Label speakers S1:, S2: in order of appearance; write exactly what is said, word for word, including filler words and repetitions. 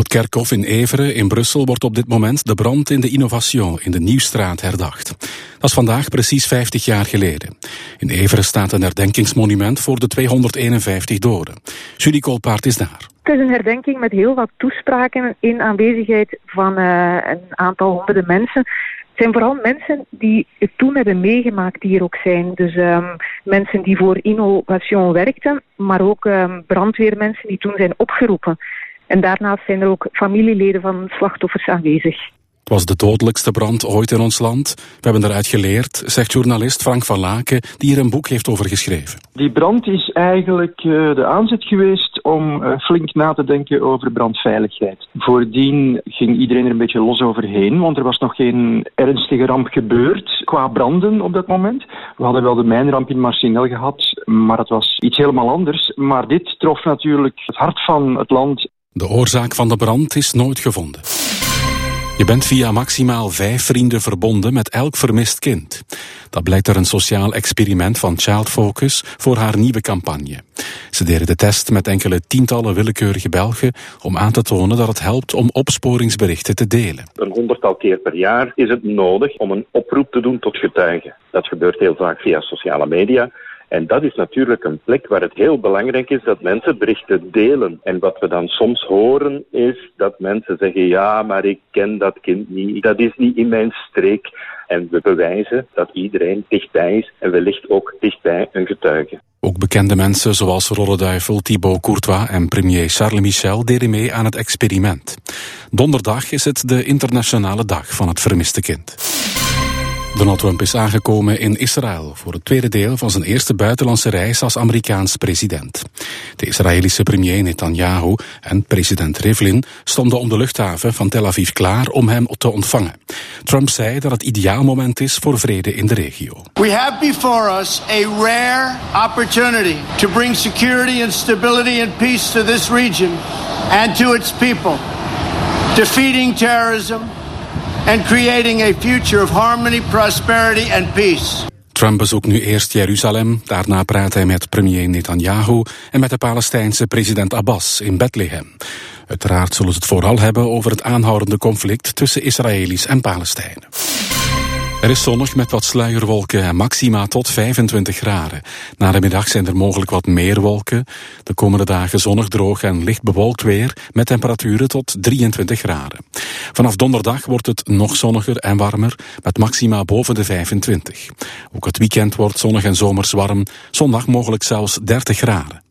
S1: het kerkhof in Evere in Brussel wordt op dit moment de brand in de Innovation in de Nieuwstraat herdacht. Dat is vandaag precies vijftig jaar geleden. In Evere staat een herdenkingsmonument voor de tweehonderdeenenvijftig doden. Julie Koolpaard is daar.
S2: Het is een herdenking met heel wat toespraken in aanwezigheid van uh, een aantal honderden mensen. Het zijn vooral mensen die het toen hebben meegemaakt die hier ook zijn. Dus um, mensen die voor Innovation werkten, maar ook um, brandweermensen die toen zijn opgeroepen. En daarnaast zijn er ook familieleden van slachtoffers aanwezig.
S1: Het was de dodelijkste brand ooit in ons land. We hebben eruit geleerd, zegt journalist Frank van Laken, die hier een boek heeft over geschreven.
S3: Die brand is eigenlijk uh, de aanzet geweest om uh, flink na te denken over brandveiligheid. Voordien ging iedereen er een beetje los overheen, want er was nog geen ernstige ramp gebeurd qua branden op dat moment. We hadden wel de mijnramp in Marcinelle gehad, maar dat was iets helemaal anders. Maar dit trof natuurlijk het hart van het land.
S1: De oorzaak van de brand is nooit gevonden. Je bent via maximaal vijf vrienden verbonden met elk vermist kind. Dat blijkt uit een sociaal experiment van Child Focus voor haar nieuwe campagne. Ze deden de test met enkele tientallen willekeurige Belgen om aan te tonen dat het helpt om opsporingsberichten te delen.
S4: Een honderdtal keer per jaar is het nodig om een oproep te doen tot getuigen. Dat gebeurt heel vaak via sociale media. En dat is natuurlijk een plek waar het heel belangrijk is dat mensen berichten delen. En wat we dan soms horen is dat mensen zeggen, ja, maar ik ken dat kind niet. Dat is niet in mijn streek. En we bewijzen dat iedereen dichtbij is en wellicht ook dichtbij een getuige.
S1: Ook bekende mensen zoals rollenduivel Thibaut Courtois en premier Charles Michel deden mee aan het experiment. Donderdag is het de internationale dag van het vermiste kind. Donald Trump is aangekomen in Israël voor het tweede deel van zijn eerste buitenlandse reis als Amerikaans president. De Israëlische premier Netanyahu en president Rivlin stonden om de luchthaven van Tel Aviv klaar om hem te ontvangen. Trump zei dat het ideaal moment is voor vrede in de regio.
S5: We have before us a rare opportunity to bring security and stability and peace to this region and to its people. Defeating terrorism and creating a future of harmony, prosperity and peace.
S1: Trump bezoekt nu eerst Jeruzalem, daarna praat hij met premier Netanyahu en met de Palestijnse president Abbas in Bethlehem. Uiteraard zullen ze het vooral hebben over het aanhoudende conflict tussen Israëli's en Palestijnen. Er is zonnig met wat sluierwolken en maxima tot vijfentwintig graden. Na de middag zijn er mogelijk wat meer wolken. De komende dagen zonnig, droog en licht bewolkt weer met temperaturen tot drieëntwintig graden. Vanaf donderdag wordt het nog zonniger en warmer met maxima boven de vijfentwintig. Ook het weekend wordt zonnig en zomers warm. Zondag mogelijk zelfs dertig graden.